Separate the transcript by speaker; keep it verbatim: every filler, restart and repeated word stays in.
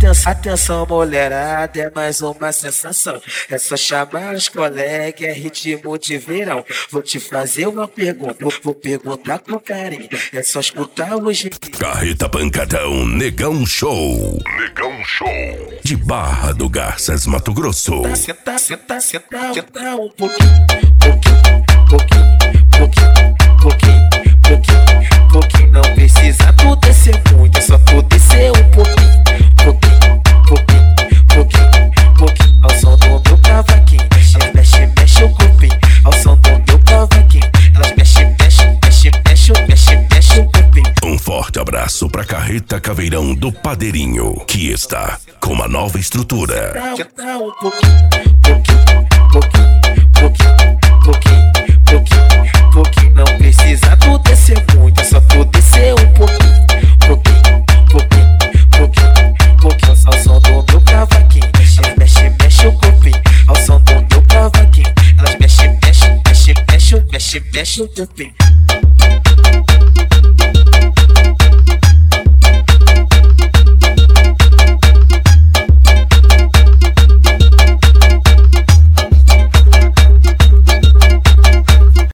Speaker 1: Atenção, atenção, mulherada, é mais uma sensação. É só chamar os colegas, é ritmo de verão. Vou te fazer uma pergunta, vou, vou perguntar com carinho. É só escutar o jeito.
Speaker 2: Carreta Pancadão Negão Show. Negão Show. De Barra do Garças, Mato Grosso.
Speaker 1: Senta, senta, senta, senta um pouquinho, pouquinho, pouquinho, pouquinho, pouquinho, pouquinho, pouquinho. Não precisa tu descer muito, é só tu descer um pouquinho. Pouquinho, pouquinho, pouquinho, pouquinho. Ao som do meu cavaquinho, elas mexe, mexe o corpinho. Ao som do meu cavaquinho, elas mexe, mexe, mexe, mexe, mexe, mexe o corpinho.
Speaker 2: Um forte abraço pra Carreta Caveirão do Padeirinho, que está com uma nova estrutura.
Speaker 1: Senta um pouquinho, pouquinho, pouquinho, pouquinho, pouquinho, pouquinho, pouquinho. Não precisa tu descer muito, é só tu descer um pouquinho, pouquinho, pouquinho, pouquinho, pouquinho. Ao som do meu cavaquinho, elas mexe, mexe o corpinho. Ao som do meu cavaquinho, elas mexe, mexe, mexe, mexe, mexe, mexe o corpinho.